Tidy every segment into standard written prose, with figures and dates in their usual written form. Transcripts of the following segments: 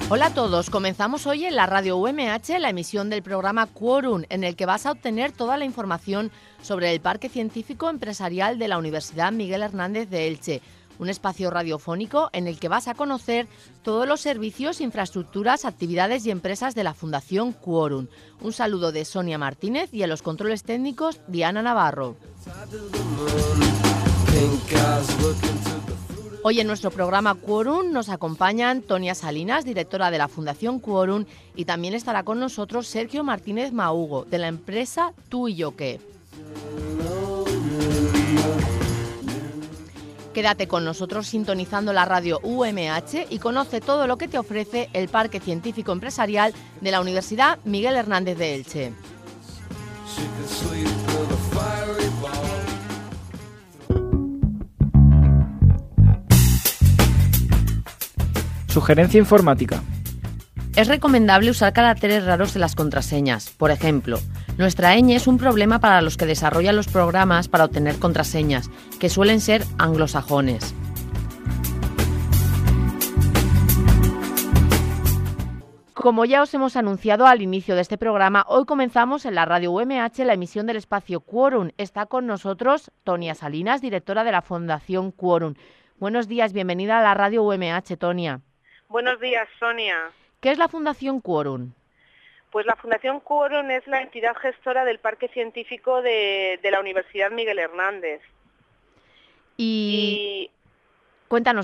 Hola a todos, comenzamos hoy en la radio UMH la emisión del programa Quorum, en el que vas a obtener toda la información sobre el Parque Científico Empresarial de la Universidad Miguel Hernández de Elche, un espacio radiofónico en el que vas a conocer todos los servicios, infraestructuras, actividades y empresas de la Fundación Quorum. Un saludo de Sonia Martínez y en los controles técnicos Diana Navarro. Hoy en nuestro programa Quorum nos acompañan Tonia Salinas, directora de la Fundación Quorum, y también estará con nosotros Sergio Martínez Mahugo, de la empresa Tú y Yo Qué. Quédate con nosotros sintonizando la radio UMH y conoce todo lo que te ofrece el Parque Científico Empresarial de la Universidad Miguel Hernández de Elche. Sugerencia informática. Es recomendable usar caracteres raros en las contraseñas. Por ejemplo, nuestra ñ es un problema para los que desarrollan los programas para obtener contraseñas, que suelen ser anglosajones. Como ya os hemos anunciado al inicio de este programa, hoy comenzamos en la radio UMH la emisión del espacio Quorum. Está con nosotros Tonia Salinas, directora de la Fundación Quorum. Buenos días, bienvenida a la radio UMH, Tonia. Buenos días, Sonia. ¿Qué es la Fundación Quorum? Pues la Fundación Quorum es la entidad gestora del Parque Científico de la Universidad Miguel Hernández. Y cuéntanos.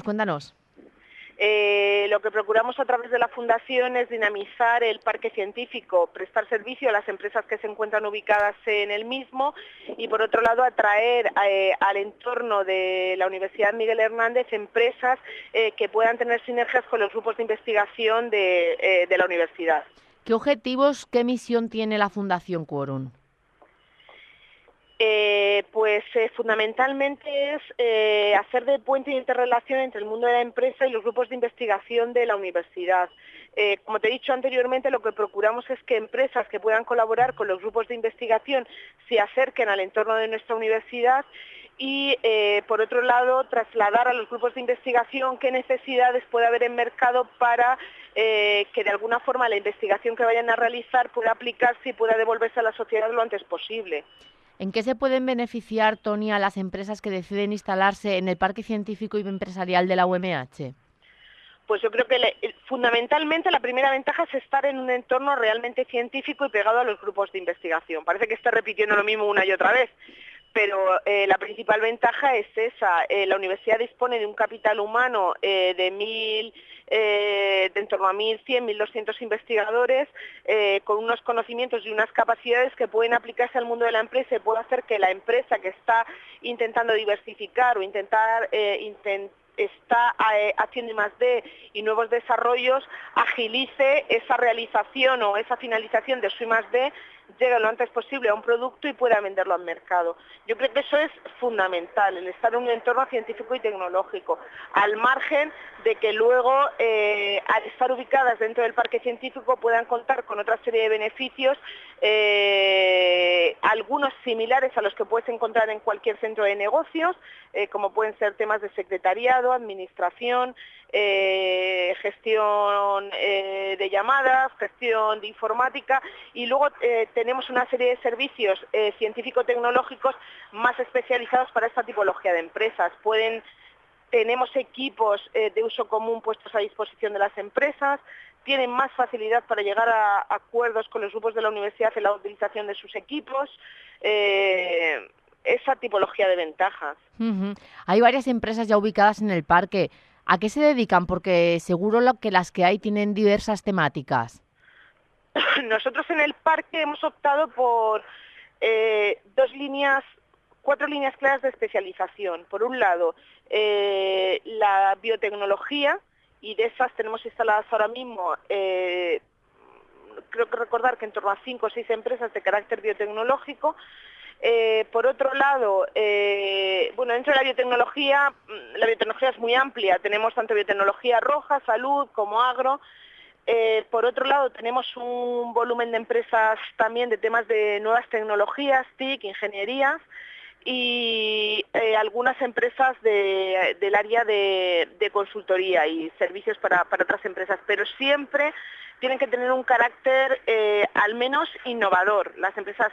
Lo que procuramos a través de la Fundación es dinamizar el parque científico, prestar servicio a las empresas que se encuentran ubicadas en el mismo y, por otro lado, atraer al entorno de la Universidad Miguel Hernández empresas que puedan tener sinergias con los grupos de investigación de la universidad. ¿Qué objetivos, qué misión tiene la Fundación Quorum? Fundamentalmente es hacer de puente de interrelación entre el mundo de la empresa y los grupos de investigación de la universidad. Como te he dicho anteriormente, lo que procuramos es que empresas que puedan colaborar con los grupos de investigación se acerquen al entorno de nuestra universidad y, por otro lado, trasladar a los grupos de investigación qué necesidades puede haber en mercado para que de alguna forma la investigación que vayan a realizar pueda aplicarse y pueda devolverse a la sociedad lo antes posible. ¿En qué se pueden beneficiar, Tonia, las empresas que deciden instalarse en el Parque Científico y Empresarial de la UMH? Pues yo creo que fundamentalmente la primera ventaja es estar en un entorno realmente científico y pegado a los grupos de investigación. Parece que está repitiendo lo mismo una y otra vez, pero la principal ventaja es esa. La universidad dispone de un capital humano de en torno a 1.100, 1.200 investigadores con unos conocimientos y unas capacidades que pueden aplicarse al mundo de la empresa y puede hacer que la empresa que está intentando diversificar o está haciendo I+D y nuevos desarrollos, agilice esa realización o esa finalización de su I+D, llegue lo antes posible a un producto y pueda venderlo al mercado. Yo creo que eso es fundamental, el estar en un entorno científico y tecnológico, al margen de que luego, al estar ubicadas dentro del parque científico, puedan contar con otra serie de beneficios, algunos similares a los que puedes encontrar en cualquier centro de negocios, como pueden ser temas de secretariado, administración, gestión de llamadas, gestión de informática, y luego tenemos una serie de servicios científico-tecnológicos más especializados para esta tipología de empresas. Tenemos equipos de uso común puestos a disposición de las empresas, tienen más facilidad para llegar a acuerdos con los grupos de la universidad en la utilización de sus equipos, esa tipología de ventajas. Hay varias empresas ya ubicadas en el parque. ¿A qué se dedican? Porque seguro que las que hay tienen diversas temáticas. Nosotros en el parque hemos optado por 4 líneas claras de especialización. Por un lado, la biotecnología, y de esas tenemos instaladas ahora mismo, creo que recordar que en torno a 5 o 6 empresas de carácter biotecnológico. Por otro lado, dentro de la biotecnología es muy amplia, tenemos tanto biotecnología roja, salud, como agro. Por otro lado, tenemos un volumen de empresas también de temas de nuevas tecnologías, TIC, ingenierías, y algunas empresas del área de consultoría y servicios para otras empresas, pero siempre tienen que tener un carácter al menos innovador. Las empresas,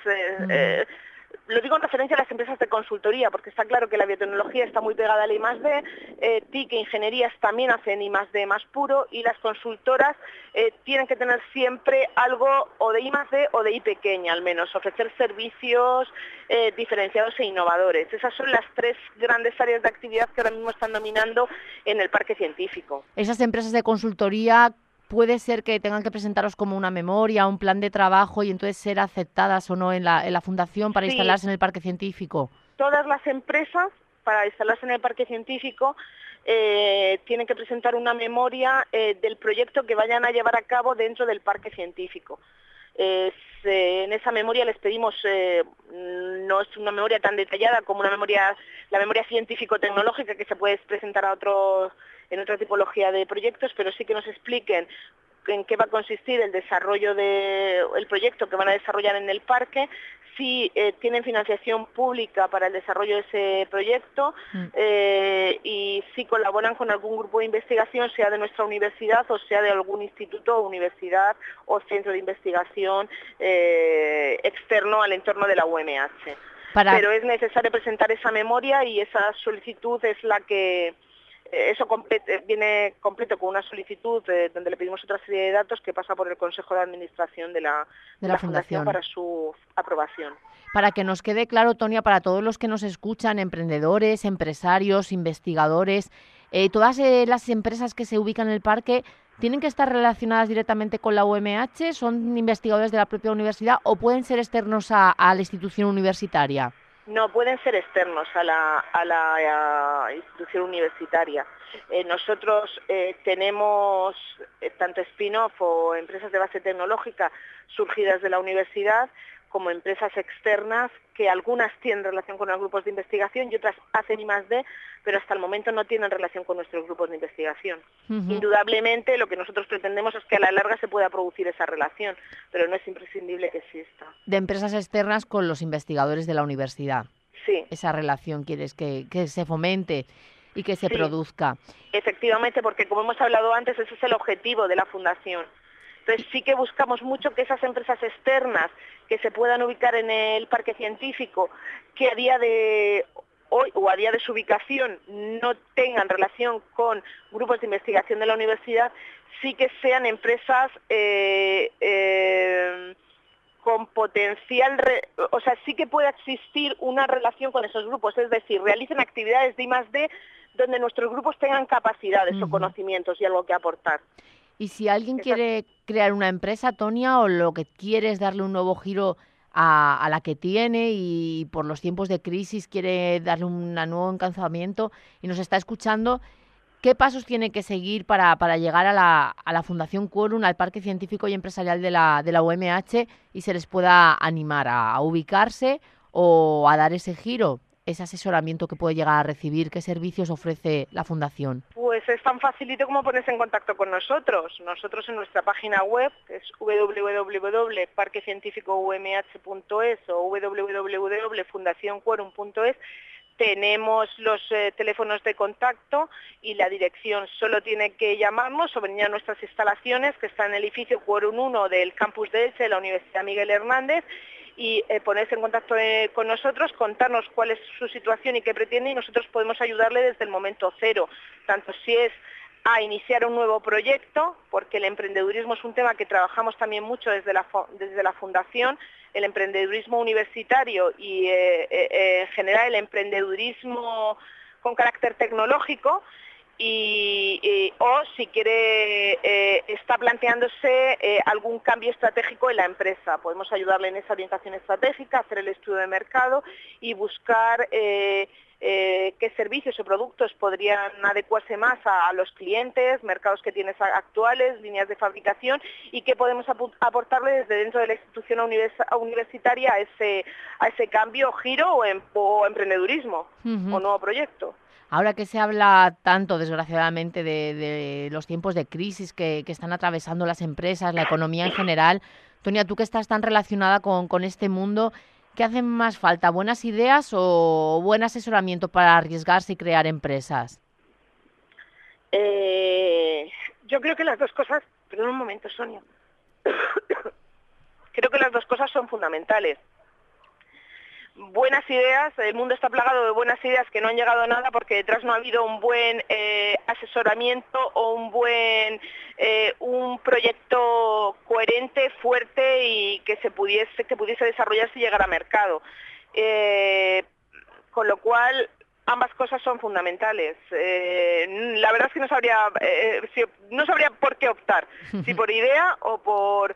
lo digo en referencia a las empresas de consultoría, porque está claro que la biotecnología está muy pegada al I+D, TIC e ingenierías también hacen I+D más puro, y las consultoras tienen que tener siempre algo o de I+D o de I pequeña al menos, ofrecer servicios diferenciados e innovadores. Esas son las tres grandes áreas de actividad que ahora mismo están dominando en el parque científico. Esas empresas de consultoría puede ser que tengan que presentaros como una memoria, un plan de trabajo y entonces ser aceptadas o no en la fundación para instalarse en el parque científico. Todas las empresas para instalarse en el parque científico tienen que presentar una memoria del proyecto que vayan a llevar a cabo dentro del parque científico. En esa memoria les pedimos, no es una memoria tan detallada como la memoria científico-tecnológica que se puede presentar en otra tipología de proyectos, pero sí que nos expliquen en qué va a consistir el desarrollo del proyecto que van a desarrollar en el parque, si tienen financiación pública para el desarrollo de ese proyecto y si colaboran con algún grupo de investigación, sea de nuestra universidad o sea de algún instituto o universidad o centro de investigación externo al entorno de la UMH. Pero es necesario presentar esa memoria y esa solicitud es la que... Eso viene completo con una solicitud donde le pedimos otra serie de datos que pasa por el Consejo de Administración de la Fundación para su aprobación. Para que nos quede claro, Tonia, para todos los que nos escuchan, emprendedores, empresarios, investigadores, todas las empresas que se ubican en el parque, ¿tienen que estar relacionadas directamente con la UMH? ¿Son investigadores de la propia universidad o pueden ser externos a la institución universitaria? No, pueden ser externos a la institución universitaria. Nosotros tenemos tanto spin-off o empresas de base tecnológica surgidas de la universidad como empresas externas que algunas tienen relación con los grupos de investigación y otras hacen I+D, pero hasta el momento no tienen relación con nuestros grupos de investigación. Indudablemente lo que nosotros pretendemos es que a la larga se pueda producir esa relación, pero no es imprescindible que exista. De empresas externas con los investigadores de la universidad. Sí. Esa relación quieres que se fomente y que se produzca. Efectivamente, porque como hemos hablado antes, ese es el objetivo de la fundación. Entonces sí que buscamos mucho que esas empresas externas que se puedan ubicar en el parque científico, que a día de hoy o a día de su ubicación no tengan relación con grupos de investigación de la universidad, sí que sean empresas con potencial, o sea, sí que pueda existir una relación con esos grupos, es decir, realicen actividades de I+D donde nuestros grupos tengan capacidades o conocimientos y algo que aportar. Y si alguien quiere crear una empresa, Tonia, o lo que quiere es darle un nuevo giro a la que tiene y por los tiempos de crisis quiere darle un nuevo encauzamiento y nos está escuchando, ¿qué pasos tiene que seguir para llegar a la Fundación Quorum, al Parque Científico y Empresarial de la UMH y se les pueda animar a ubicarse o a dar ese giro? Ese asesoramiento que puede llegar a recibir, ¿qué servicios ofrece la Fundación? Pues es tan facilito como ponerse en contacto con nosotros. Nosotros en nuestra página web, que es www.parquecientificoumh.es o www.fundacionquorum.es, tenemos los teléfonos de contacto y la dirección. Solo tiene que llamarnos o venir a nuestras instalaciones, que están en el edificio Quorum 1 del campus de Elche de la Universidad Miguel Hernández, y ponerse en contacto con nosotros, contarnos cuál es su situación y qué pretende, y nosotros podemos ayudarle desde el momento cero, tanto si es a iniciar un nuevo proyecto, porque el emprendedurismo es un tema que trabajamos también mucho desde la Fundación, el emprendedurismo universitario y en general el emprendedurismo con carácter tecnológico, o si quiere está planteándose algún cambio estratégico en la empresa. Podemos ayudarle en esa orientación estratégica, hacer el estudio de mercado y buscar qué servicios o productos podrían adecuarse más a los clientes, mercados que tienes actuales, líneas de fabricación y qué podemos aportarle desde dentro de la institución universitaria a ese cambio, giro o emprendedurismo o nuevo proyecto. Ahora que se habla tanto, desgraciadamente, de los tiempos de crisis que están atravesando las empresas, la economía en general, Tonia, tú que estás tan relacionada con este mundo, ¿Qué hacen más falta? ¿Buenas ideas o buen asesoramiento para arriesgarse y crear empresas? Yo creo que las dos cosas... Perdón un momento, Sonia. Creo que las dos cosas son fundamentales. Buenas ideas, el mundo está plagado de buenas ideas que no han llegado a nada porque detrás no ha habido un buen asesoramiento o un proyecto coherente, fuerte y que pudiese desarrollarse y llegar a mercado. Con lo cual, ambas cosas son fundamentales. La verdad es que no sabría por qué optar, si por idea o por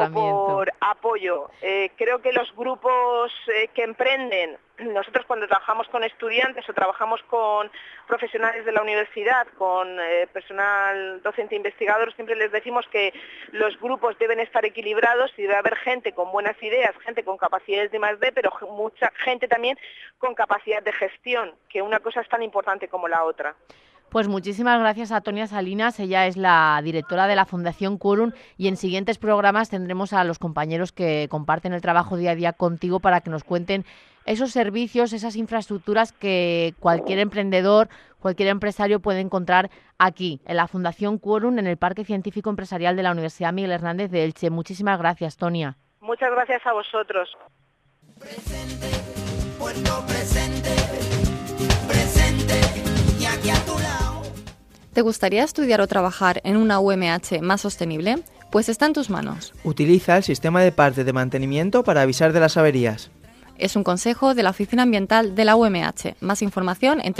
apoyo. Creo que los grupos que emprenden, nosotros cuando trabajamos con estudiantes o trabajamos con profesionales de la universidad, con personal docente investigador, siempre les decimos que los grupos deben estar equilibrados y debe haber gente con buenas ideas, gente con capacidades de I+D, pero mucha gente también con capacidad de gestión, que una cosa es tan importante como la otra. Pues muchísimas gracias a Tonia Salinas, ella es la directora de la Fundación Quorum y en siguientes programas tendremos a los compañeros que comparten el trabajo día a día contigo para que nos cuenten esos servicios, esas infraestructuras que cualquier emprendedor, cualquier empresario puede encontrar aquí, en la Fundación Quorum, en el Parque Científico Empresarial de la Universidad Miguel Hernández de Elche. Muchísimas gracias, Tonia. Muchas gracias a vosotros. Presente, puerto presente, presente y aquí a tu lado. ¿Te gustaría estudiar o trabajar en una UMH más sostenible? Pues está en tus manos. Utiliza el sistema de parte de mantenimiento para avisar de las averías. Es un consejo de la Oficina Ambiental de la UMH. Más información en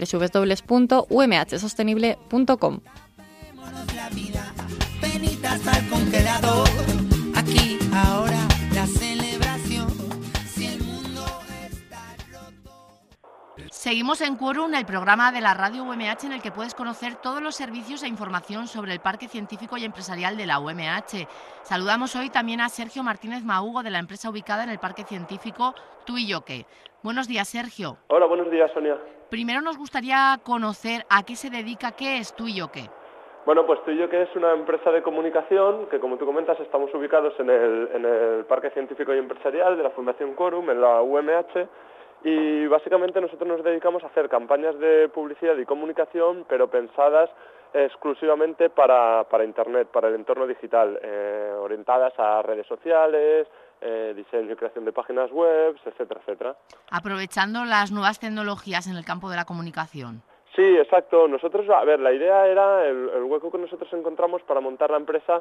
www.umhsostenible.com. La vida, penitas al congelador. Aquí, ahora, la celebración. Si el mundo está roto. Seguimos en Quorum, el programa de la radio UMH en el que puedes conocer todos los servicios e información sobre el Parque Científico y Empresarial de la UMH. Saludamos hoy también a Sergio Martínez Mahugo, de la empresa ubicada en el Parque Científico Tú y Yo Qué. Buenos días, Sergio. Hola, buenos días, Sonia. Primero nos gustaría conocer a qué se dedica, qué es Tú y Yo Qué. Bueno, pues Tú y Yo Qué es una empresa de comunicación que, como tú comentas, estamos ubicados en el Parque Científico y Empresarial de la Fundación Quorum, en la UMH, y básicamente nosotros nos dedicamos a hacer campañas de publicidad y comunicación, pero pensadas exclusivamente para Internet, para el entorno digital, orientadas a redes sociales, diseño y creación de páginas web, etcétera, etcétera. Aprovechando las nuevas tecnologías en el campo de la comunicación. Sí, exacto. Nosotros, la idea era, el hueco que nosotros encontramos para montar la empresa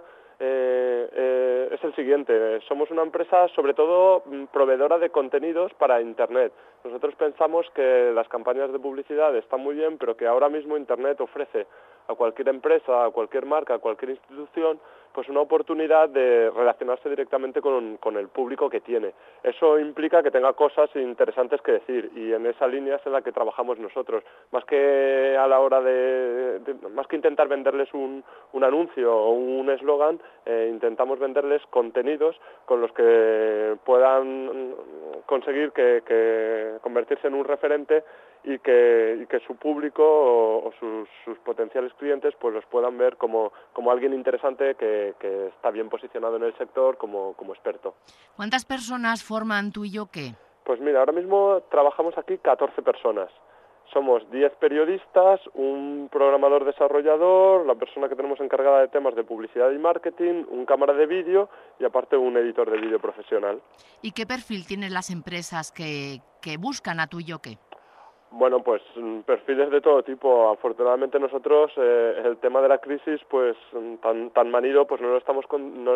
es el siguiente. Somos una empresa, sobre todo, proveedora de contenidos para Internet. Nosotros pensamos que las campañas de publicidad están muy bien, pero que ahora mismo Internet ofrece a cualquier empresa, a cualquier marca, a cualquier institución, pues una oportunidad de relacionarse directamente con el público que tiene. Eso implica que tenga cosas interesantes que decir, y en esa línea es en la que trabajamos nosotros. Más que a la hora más que intentar venderles un anuncio o un eslogan, intentamos venderles contenidos con los que puedan conseguir que convertirse en un referente y que su público o sus potenciales clientes pues los puedan ver como alguien interesante que está bien posicionado en el sector como experto. ¿Cuántas personas forman Tú y Yo Qué? Pues mira, ahora mismo trabajamos aquí 14 personas. Somos 10 periodistas, un programador desarrollador, la persona que tenemos encargada de temas de publicidad y marketing, un cámara de vídeo y aparte un editor de vídeo profesional. ¿Y qué perfil tienen las empresas que buscan a Tú y Yo Qué? Bueno, pues perfiles de todo tipo. Afortunadamente nosotros el tema de la crisis, pues tan manido, pues no lo estamos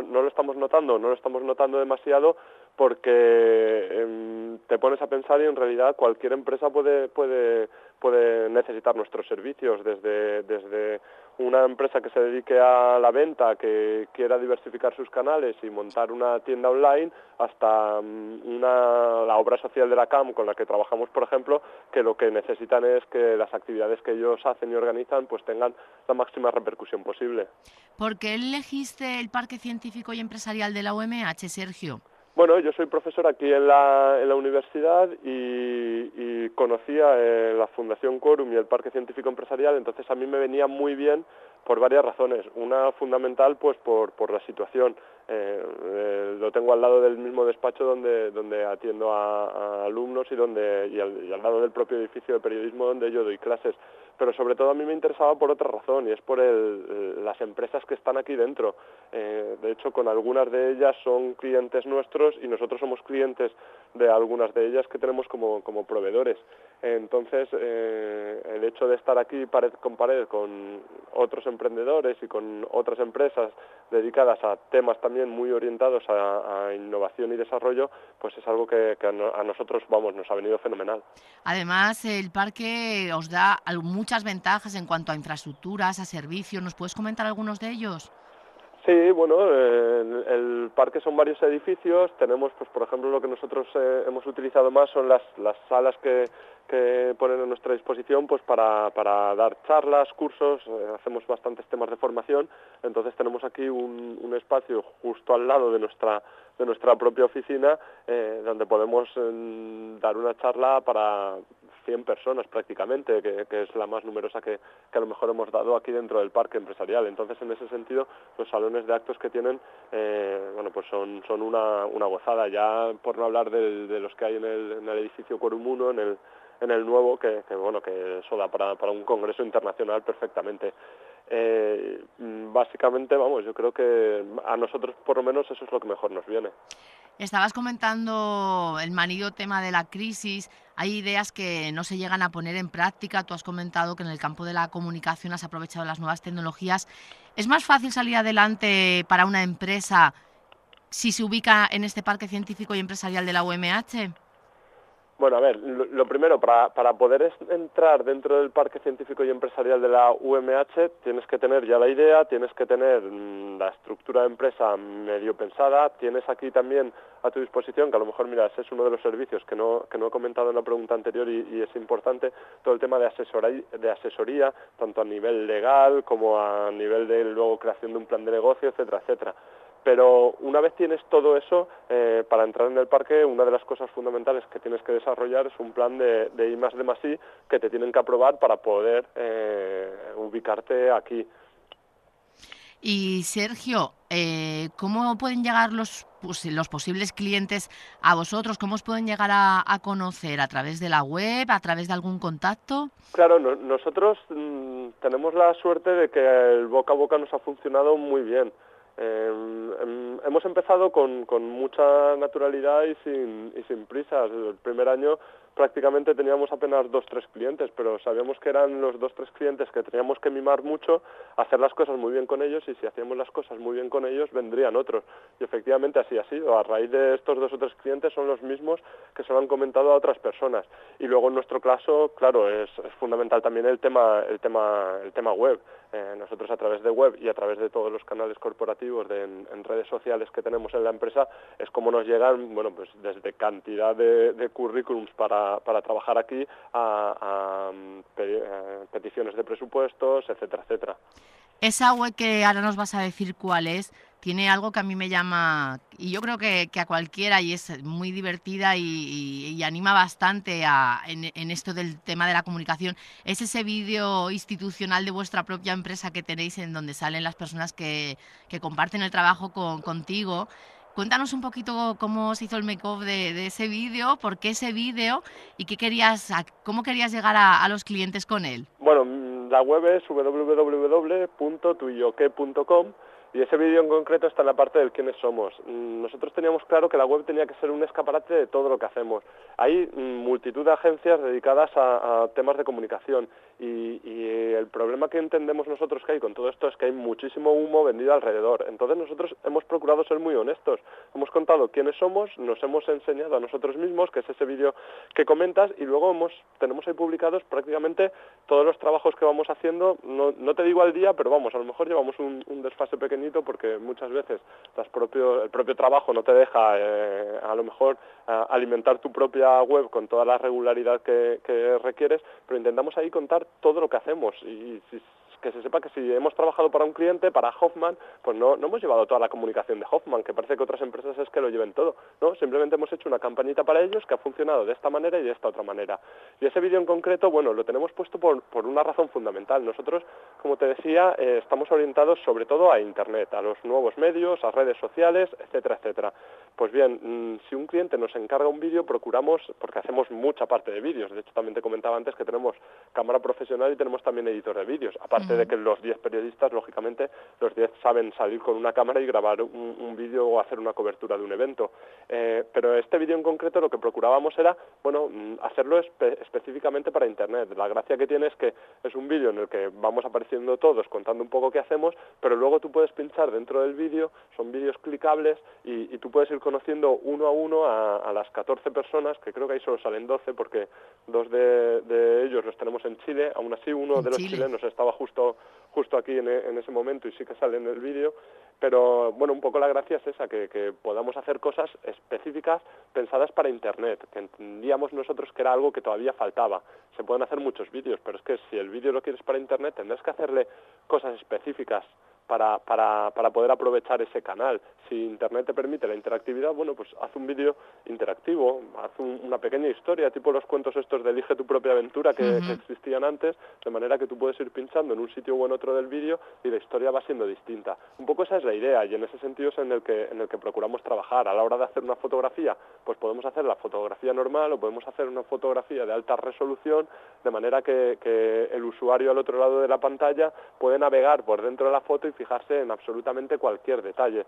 notando demasiado, porque te pones a pensar y en realidad cualquier empresa puede necesitar nuestros servicios, desde una empresa que se dedique a la venta, que quiera diversificar sus canales y montar una tienda online, hasta la obra social de la CAM con la que trabajamos, por ejemplo, que lo que necesitan es que las actividades que ellos hacen y organizan pues tengan la máxima repercusión posible. ¿Por qué elegiste el Parque Científico y Empresarial de la UMH, Sergio? Bueno, yo soy profesor aquí en la universidad y conocía la Fundación Quorum y el Parque Científico Empresarial, entonces a mí me venía muy bien por varias razones. Una fundamental, pues por la situación. Lo tengo al lado del mismo despacho donde atiendo a alumnos y al lado del propio edificio de periodismo donde yo doy clases. Pero sobre todo a mí me interesaba por otra razón, y es por las empresas que están aquí dentro. De hecho, con algunas de ellas son clientes nuestros y nosotros somos clientes de algunas de ellas que tenemos como proveedores. Entonces, el hecho de estar aquí pared con pared con otros emprendedores y con otras empresas dedicadas a temas también muy orientados a innovación y desarrollo, pues es algo que a nosotros, nos ha venido fenomenal. Además, el parque os da muchas ventajas en cuanto a infraestructuras, a servicios. ¿Nos puedes comentar algunos de ellos? Sí, bueno, el parque son varios edificios. Tenemos, pues por ejemplo, lo que nosotros hemos utilizado más son las salas que ponen a nuestra disposición pues para dar charlas, cursos. Hacemos bastantes temas de formación. Entonces tenemos aquí un espacio justo al lado de nuestra propia oficina donde podemos dar una charla para 100 personas prácticamente, que es la más numerosa que a lo mejor hemos dado aquí dentro del parque empresarial. Entonces, en ese sentido, los salones de actos que tienen, pues son una gozada, ya por no hablar de los que hay en el edificio Quorum 1, en el nuevo, que eso da para un congreso internacional perfectamente. Básicamente, yo creo que a nosotros por lo menos eso es lo que mejor nos viene. Estabas comentando el manido tema de la crisis. Hay ideas que no se llegan a poner en práctica. Tú has comentado que en el campo de la comunicación has aprovechado las nuevas tecnologías. ¿Es más fácil salir adelante para una empresa si se ubica en este parque científico y empresarial de la UMH? Bueno, a ver, lo primero, para poder entrar dentro del Parque Científico y Empresarial de la UMH tienes que tener ya la idea, tienes que tener la estructura de empresa medio pensada, tienes aquí también a tu disposición, que a lo mejor, mira, ese es uno de los servicios que no he comentado en la pregunta anterior y es importante, todo el tema de asesoría, tanto a nivel legal como a nivel de luego creación de un plan de negocio, etcétera, etcétera. Pero una vez tienes todo eso, para entrar en el parque, una de las cosas fundamentales que tienes que desarrollar es un plan de I+D+I que te tienen que aprobar para poder ubicarte aquí. Y Sergio, ¿cómo pueden llegar los posibles clientes a vosotros? ¿Cómo os pueden llegar a conocer? ¿A través de la web? ¿A través de algún contacto? Claro, nosotros tenemos la suerte de que el boca a boca nos ha funcionado muy bien. Hemos empezado con mucha naturalidad y sin prisas. El primer año prácticamente teníamos apenas 2-3 clientes, pero sabíamos que eran los 2-3 clientes que teníamos que mimar mucho, hacer las cosas muy bien con ellos, y si hacíamos las cosas muy bien con ellos, vendrían otros. Y efectivamente así ha sido. A raíz de estos 2 o 3 clientes son los mismos que se lo han comentado a otras personas. Y luego en nuestro caso, claro, es fundamental también el tema web. Nosotros a través de web y a través de todos los canales corporativos en redes sociales que tenemos en la empresa es como nos llegan, pues desde cantidad de currículums para trabajar aquí a peticiones de presupuestos, etcétera, etcétera. Esa web que ahora nos vas a decir cuál es, tiene algo que a mí me llama, y yo creo que a cualquiera, y es muy divertida y anima bastante en esto del tema de la comunicación. Es ese vídeo institucional de vuestra propia empresa que tenéis, en donde salen las personas que comparten el trabajo contigo. Cuéntanos un poquito cómo se hizo el make-off de ese vídeo, por qué ese vídeo y cómo querías llegar a los clientes con él. Bueno, la web es www.tuyoque.com y ese vídeo en concreto está en la parte del quiénes somos. Nosotros teníamos claro que la web tenía que ser un escaparate de todo lo que hacemos. Hay multitud de agencias dedicadas a temas de comunicación y el problema que entendemos nosotros que hay con todo esto es que hay muchísimo humo vendido alrededor. Entonces nosotros hemos procurado ser muy honestos. Hemos contado quiénes somos, nos hemos enseñado a nosotros mismos, que es ese vídeo que comentas, y luego tenemos ahí publicados prácticamente todos los trabajos que vamos haciendo. No te digo al día, pero a lo mejor llevamos un desfase pequeñito porque muchas veces el propio trabajo no te deja a lo mejor alimentar tu propia web con toda la regularidad que requieres, pero intentamos ahí contar todo lo que hacemos, y que se sepa que si hemos trabajado para un cliente, para Hoffmann, pues no hemos llevado toda la comunicación de Hoffmann, que parece que otras empresas es que lo lleven todo, ¿no? Simplemente hemos hecho una campañita para ellos que ha funcionado de esta manera y de esta otra manera. Y ese vídeo en concreto, bueno, lo tenemos puesto por una razón fundamental. Nosotros, como te decía, estamos orientados sobre todo a Internet, a los nuevos medios, a redes sociales, etcétera, etcétera. Pues bien, si un cliente nos encarga un vídeo, procuramos, porque hacemos mucha parte de vídeos, de hecho también te comentaba antes que tenemos cámara profesional y tenemos también editor de vídeos, aparte de que los 10 periodistas, lógicamente, los 10 saben salir con una cámara y grabar un vídeo o hacer una cobertura de un evento. Pero este vídeo en concreto lo que procurábamos era, bueno, hacerlo específicamente para Internet. La gracia que tiene es que es un vídeo en el que vamos apareciendo todos contando un poco qué hacemos, pero luego tú puedes pinchar dentro del vídeo, son vídeos clicables y tú puedes ir conociendo uno a uno a las 14 personas, que creo que ahí solo salen 12 porque 2 de ellos los tenemos en Chile, aún así uno de los chilenos estaba justo aquí en ese momento y sí que sale en el vídeo, pero bueno, un poco la gracia es esa, que podamos hacer cosas específicas pensadas para Internet, que entendíamos nosotros que era algo que todavía faltaba. Se pueden hacer muchos vídeos, pero es que si el vídeo lo quieres para Internet tendrás que hacerle cosas específicas para poder aprovechar ese canal. Si Internet te permite la interactividad, bueno, pues haz un vídeo interactivo, haz una pequeña historia, tipo los cuentos estos de Elige tu propia aventura que existían antes, de manera que tú puedes ir pinchando en un sitio o en otro del vídeo y la historia va siendo distinta. Un poco esa es la idea y en ese sentido es en el que procuramos trabajar. A la hora de hacer una fotografía, pues podemos hacer la fotografía normal o podemos hacer una fotografía de alta resolución, de manera que el usuario al otro lado de la pantalla puede navegar por dentro de la foto y fijarse en absolutamente cualquier detalle.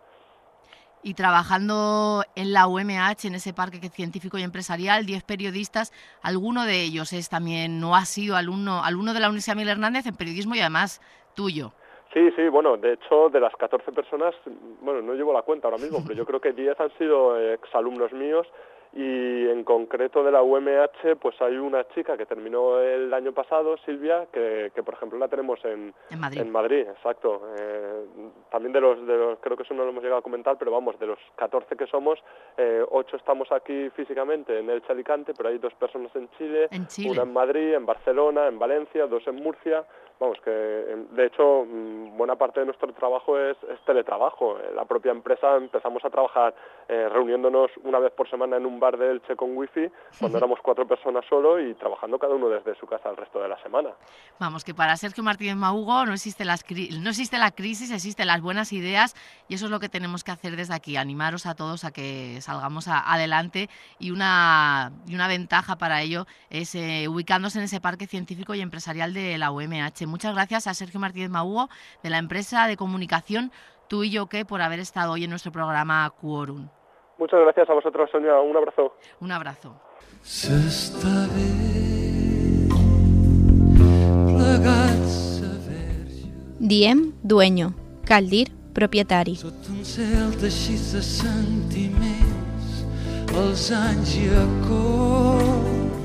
Y trabajando en la UMH, en ese parque científico y empresarial, 10 periodistas, alguno de ellos no ha sido alumno de la Universidad Miguel Hernández en periodismo y además tuyo. Sí, bueno, de hecho, de las 14 personas, bueno, no llevo la cuenta ahora mismo, pero yo creo que 10 han sido exalumnos míos. Y en concreto de la UMH pues hay una chica que terminó el año pasado, Silvia, que por ejemplo la tenemos en Madrid, exacto. También de los creo que eso no lo hemos llegado a comentar, pero vamos, de los 14 que somos, 8 estamos aquí físicamente en Elche, Alicante, pero hay 2 personas en Chile, una en Madrid, en Barcelona, en Valencia, 2 en Murcia. Vamos, que de hecho buena parte de nuestro trabajo es teletrabajo. La propia empresa empezamos a trabajar reuniéndonos una vez por semana en un bar de Elche con wifi, cuando éramos 4 personas solo y trabajando cada uno desde su casa el resto de la semana. Vamos, que para Sergio Martínez Mahugo no existe la crisis, existen las buenas ideas y eso es lo que tenemos que hacer desde aquí, animaros a todos a que salgamos adelante y una ventaja para ello es ubicándose en ese parque científico y empresarial de la UMH. Muchas gracias a Sergio Martínez Mahugo de la empresa de comunicación Tú y Yo Qué por haber estado hoy en nuestro programa Quorum. Muchas gracias a vosotros, Sonia. Un abrazo. Un abrazo. Diem dueño, cal dir propietari. Sota un cel teixit de sentiments, els anys i acords.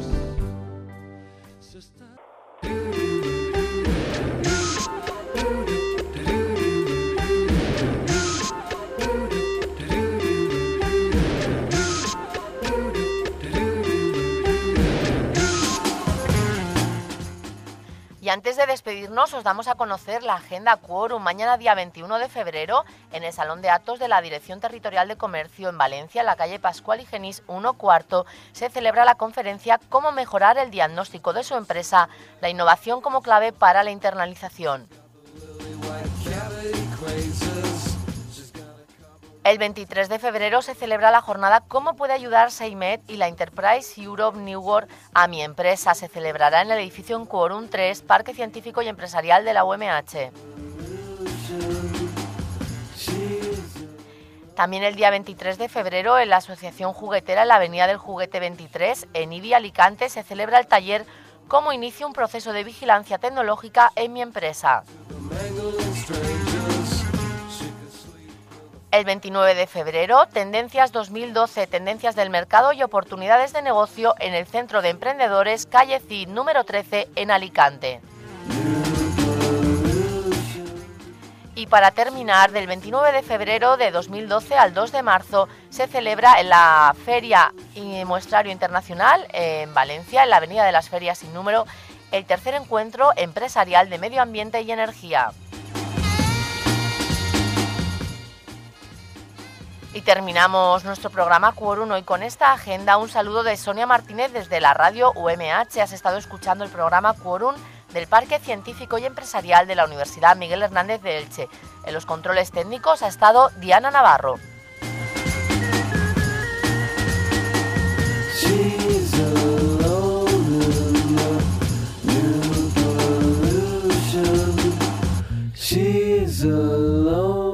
Y antes de despedirnos os damos a conocer la agenda Quorum. Mañana día 21 de febrero en el Salón de Actos de la Dirección Territorial de Comercio en Valencia, en la calle Pascual y Genís 1 cuarto, se celebra la conferencia Cómo mejorar el diagnóstico de su empresa, la innovación como clave para la internalización. El 23 de febrero se celebra la jornada ¿Cómo puede ayudar Seimet y la Enterprise Europe New World a mi empresa? Se celebrará en el edificio en Quorum 3, Parque Científico y Empresarial de la UMH. También el día 23 de febrero en la Asociación Juguetera en la Avenida del Juguete 23, en Ibi, Alicante, se celebra el taller ¿Cómo inicio un proceso de vigilancia tecnológica en mi empresa? El 29 de febrero, Tendencias 2012, Tendencias del Mercado y Oportunidades de Negocio en el Centro de Emprendedores, calle Cid, número 13, en Alicante. Y para terminar, del 29 de febrero de 2012 al 2 de marzo, se celebra en la Feria y Muestrario Internacional en Valencia, en la Avenida de las Ferias sin número, el tercer encuentro empresarial de medio ambiente y energía. Y terminamos nuestro programa Quórum hoy con esta agenda. Un saludo de Sonia Martínez desde la radio UMH. Has estado escuchando el programa Quórum del Parque Científico y Empresarial de la Universidad Miguel Hernández de Elche. En los controles técnicos ha estado Diana Navarro. She's alone.